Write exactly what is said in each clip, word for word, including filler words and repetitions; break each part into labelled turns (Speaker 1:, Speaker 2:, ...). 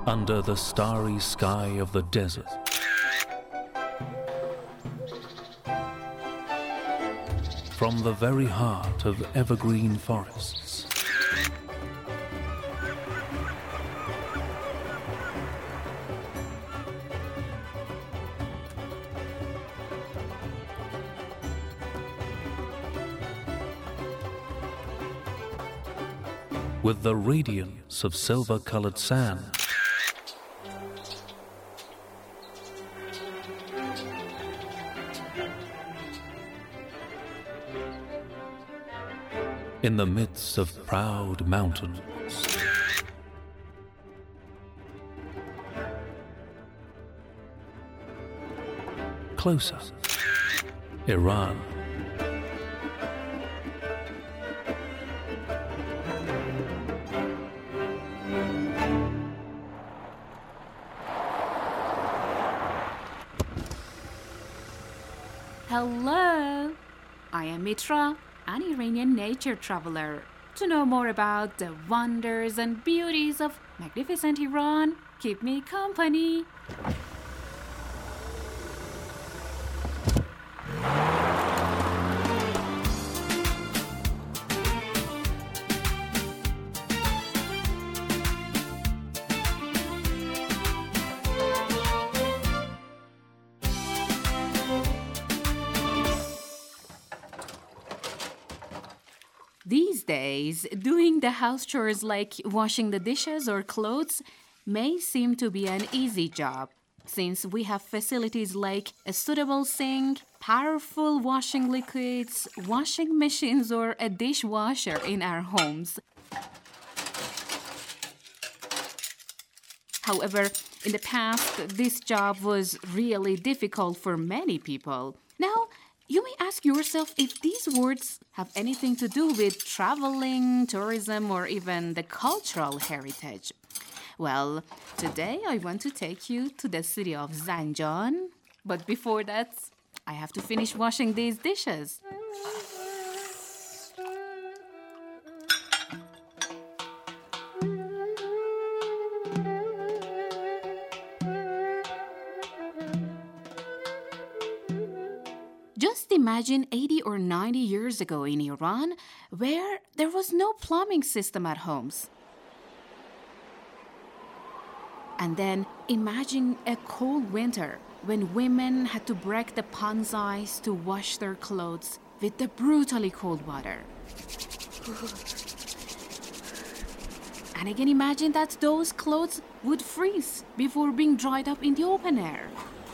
Speaker 1: under the starry sky of the desert. From the very heart of evergreen forests. With the radiance of silver-colored sand. In the midst of proud mountains. Closer, Iran.
Speaker 2: Hello, I am Mitra, an Iranian nature traveler. To know more about the wonders and beauties of magnificent Iran, keep me company. These days, doing the house chores like washing the dishes or clothes may seem to be an easy job, since we have facilities like a suitable sink, powerful washing liquids, washing machines, or a dishwasher in our homes. However, in the past, this job was really difficult for many people. Now, you may ask yourself if these words have anything to do with traveling, tourism, or even the cultural heritage. Well, today I want to take you to the city of Zanjan. But before that, I have to finish washing these dishes. Just imagine eighty or ninety years ago in Iran, where there was no plumbing system at homes. And then imagine a cold winter when women had to break the pond's ice to wash their clothes with the brutally cold water. And again, imagine that those clothes would freeze before being dried up in the open air.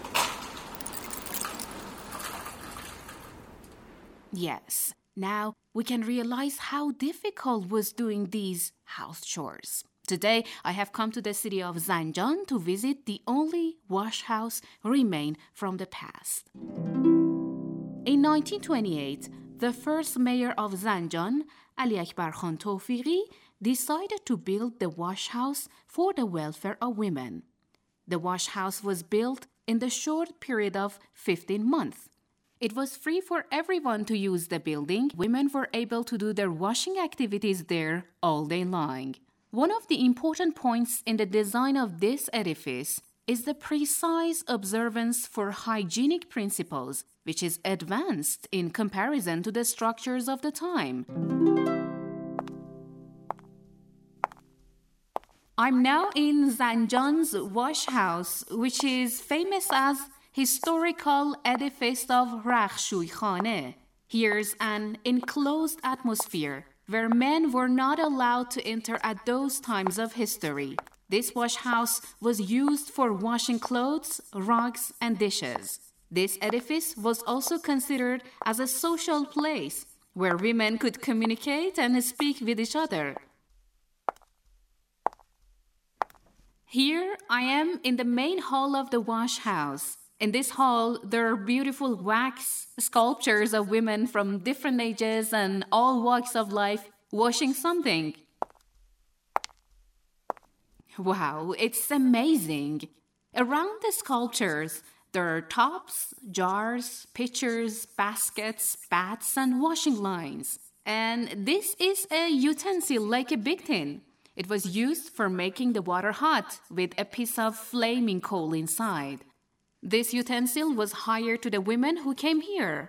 Speaker 2: Yes, now we can realize how difficult was doing these house chores. Today, I have come to the city of Zanjan to visit the only wash house remain from the past. In nineteen twenty-eight, the first mayor of Zanjan, Ali Akbar Khan Tawfiqi, decided to build the wash house for the welfare of women. The wash house was built in the short period of fifteen months. It was free for everyone to use the building. Women were able to do their washing activities there all day long. One of the important points in the design of this edifice is the precise observance for hygienic principles, which is advanced in comparison to the structures of the time. I'm now in Zanjan's wash house, which is famous as historical edifice of Rakhshoy Khane. Here's an enclosed atmosphere where men were not allowed to enter at those times of history. This wash house was used for washing clothes, rugs, and dishes. This edifice was also considered as a social place where women could communicate and speak with each other. Here I am in the main hall of the wash house. In this hall, there are beautiful wax sculptures of women from different ages and all walks of life washing something. Wow, it's amazing. Around the sculptures, there are tops, jars, pitchers, baskets, bats, and washing lines. And this is a utensil like a big tin. It was used for making the water hot with a piece of flaming coal inside. This utensil was hired to the women who came here.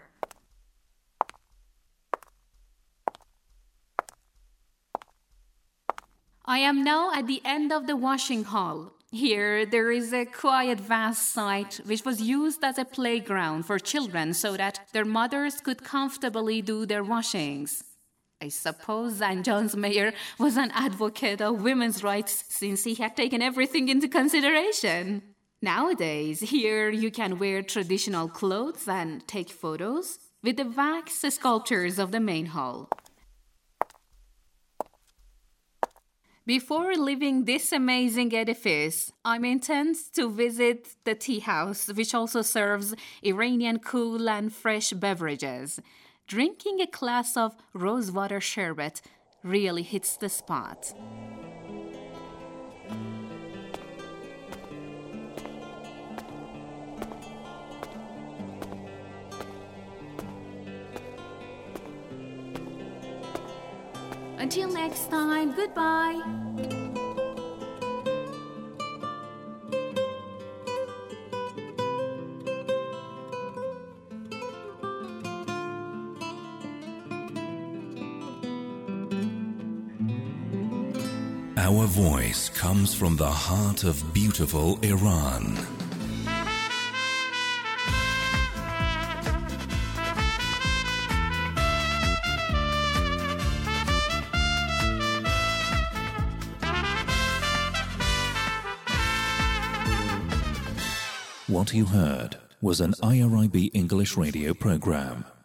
Speaker 2: I am now at the end of the washing hall. Here there is a quiet vast site which was used as a playground for children so that their mothers could comfortably do their washings. I suppose Zanjan's mayor was an advocate of women's rights since he had taken everything into consideration. Nowadays, here you can wear traditional clothes and take photos with the wax sculptures of the main hall. Before leaving this amazing edifice, I'm intent to visit the tea house, which also serves Iranian cool and fresh beverages. Drinking a glass of rosewater sherbet really hits the spot. Until next time, goodbye.
Speaker 3: Our voice comes from the heart of beautiful Iran.
Speaker 1: What you heard was an I R I B English radio program.